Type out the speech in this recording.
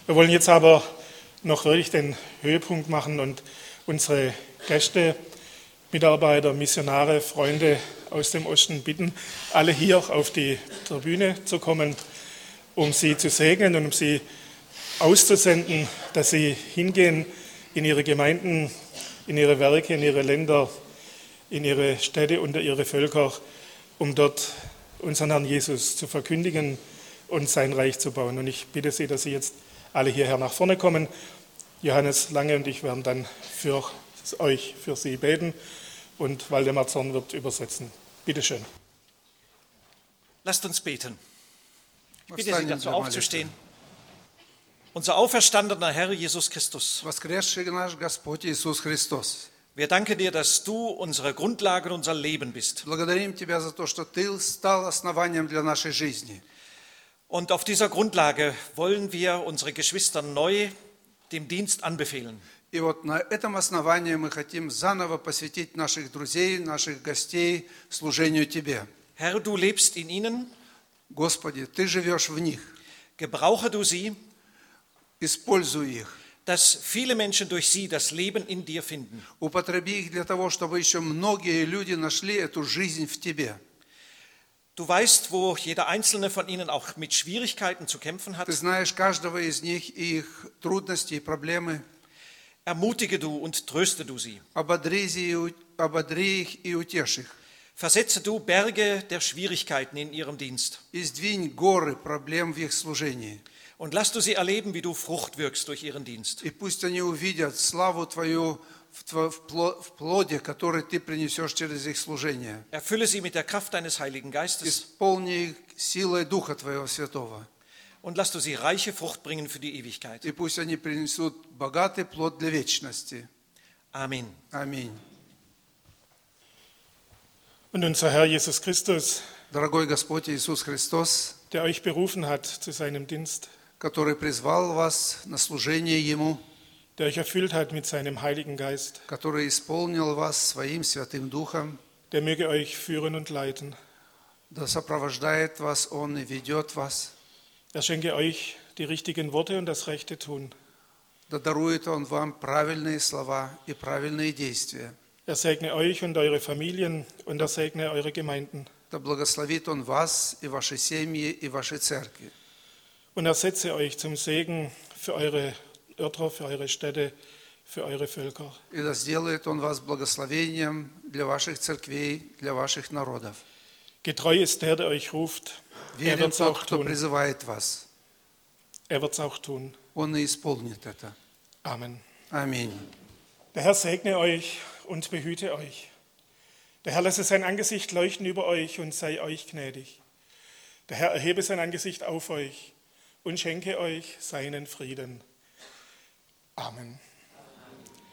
Wir wollen jetzt aber noch wirklich den Höhepunkt machen und unsere Gäste, Mitarbeiter, Missionare, Freunde aus dem Osten bitten, alle hier auf die Tribüne zu kommen, um sie zu segnen und um sie auszusenden, dass sie hingehen in ihre Gemeinden, in ihre Werke, in ihre Länder, in ihre Städte und ihre Völker, um dort unseren Herrn Jesus zu verkündigen und sein Reich zu bauen. Und ich bitte Sie, dass Sie jetzt alle hierher nach vorne kommen. Johannes Lange und ich werden dann für Sie beten und Waldemar Zorn wird übersetzen. Bitte schön. Lasst uns beten. Ich bitte Sie dazu aufzustehen. Unser auferstandener Herr Jesus Christus. Воскресший наш Господь Иисус Христос. Wir danken dir, dass du unsere Grundlage und unser Leben bist. Благодарим Тебя за то, что Ты стал основанием для нашей жизни. Und auf dieser Grundlage wollen wir unsere Geschwister neu dem Dienst anbefehlen. И вот на этом основании мы хотим заново посвятить наших друзей, наших гостей служению Тебе. Herr, du lebst in ihnen. Господи, Ты живешь в них. Gebrauche du sie, Используй их. dass viele Menschen durch sie das Leben in dir finden. Употреби их для того, чтобы еще многие люди нашли эту жизнь в Тебе. Du weißt, wo jeder einzelne von ihnen auch mit Schwierigkeiten zu kämpfen hat. Ты знаешь каждого из них и их трудности и проблемы. Ermutige du und tröste du sie. Ободри их и утешь их. Versetze du Berge der Schwierigkeiten in ihrem Dienst. И сдвинь горы проблем в их служении. Und lass du sie erleben, wie du Frucht wirkst durch ihren Dienst. И пусть они увидят славу Твою в плоде, который Ты принесешь через их служение. Erfülle sie mit der Kraft deines Heiligen Geistes. Исполни их силой Духа Твоего Святого. Und lass du sie reiche Frucht bringen für die Ewigkeit. И пусть они принесут богатый плод для вечности. Amen. Аминь. Und unser Herr Jesus Christus, Дорогой Господь Иисус Христос, der euch berufen hat zu seinem Dienst, который призвал вас на служение Ему, der euch erfüllt hat mit seinem Heiligen Geist, который исполнил вас Своим Святым Духом, der möge euch führen und leiten. да сопровождает вас Он и ведет вас, Er schenke euch die richtigen Worte und das rechte Tun. да дарует Он вам правильные слова и правильные действия. Er segne euch und eure Familien und er segne eure Gemeinden. Да благословит Он вас и ваши семьи и ваши церкви. Und er setze euch zum Segen für eure Örter, für eure Städte, für eure Völker. И да сделает Он вас благословением для ваших церквей, для ваших народов. Getreu ist der euch ruft. Er Верен wird es тот, auch кто tun. призывает вас. Er wird es auch tun. Он и исполнит это. Amen. Аминь. Der Herr segne euch und behüte euch. Der Herr lasse sein Angesicht leuchten über euch und sei euch gnädig. Der Herr erhebe sein Angesicht auf euch und schenke euch seinen Frieden. Amen.